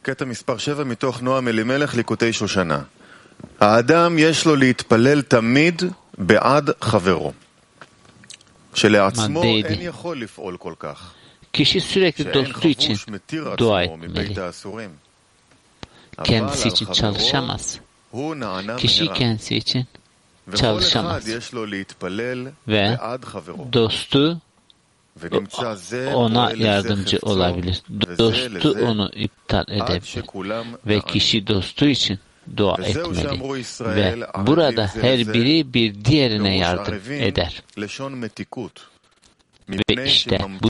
קטע מספר 7 מתוך נועם אלימלך ליקוטי שושנה. האדם יש לו להתפלל תמיד בעד חברו. שלעצמו אין יכול לפעול כל כך. Kişi sürekli dostu için dua etmeli. Kendisi için çalışamaz. Kişi kendisi için çalışamaz. Ve dostu ona yardımcı olabilir. Dostu onu iptal edebilir. Ve kişi dostu için dua etmeli. Ve burada her biri bir diğerine yardım eder. Ve işte bu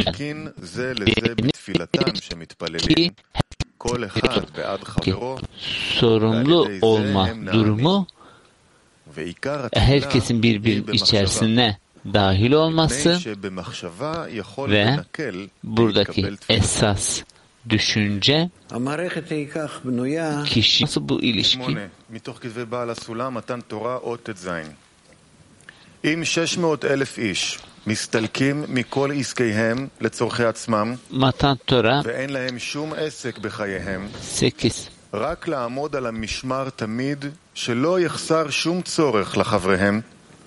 sorumlu olma durumu herkesin birbirinin içerisine dahil olması ve buradaki esas düşünce kişi nasıl bu ilişki? אם 600,000 איש מסתלקים מכל עסקיהם לצורכי עצמם ואין להם שום עסק בחייהם רק לעמוד על המשמר תמיד שלא יחסר שום צורך לחבריהם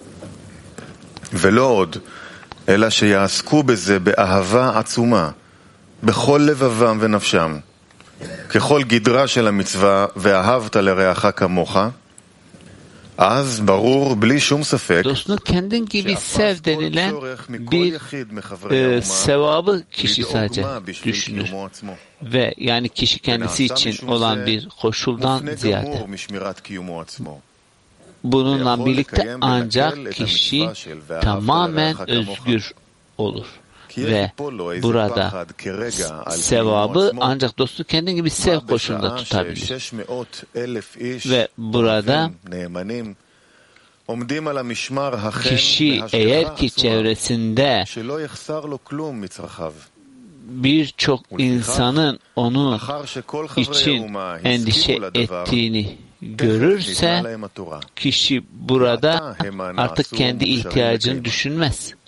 ולא עוד אלא שיעסקו בזה באהבה עצומה בכל לבבם ונפשם ככל גדרה של המצווה ואהבת לרעך כמוך az barur bli şum sefek dostunu kendin gibi sev denilen bir sevabı kişi sadece düşünür ve yani kişi kendisi için olan bir koşuldan ziyade bununla birlikte ancak kişi tamamen özgür olur. Ve burada sevabı ancak dostu kendin gibi sev koşulunda tutabilir. Ve burada kişi eğer ki çevresinde birçok insanın onun için endişe ettiğini görürse kişi burada artık kendi ihtiyacını düşünmez.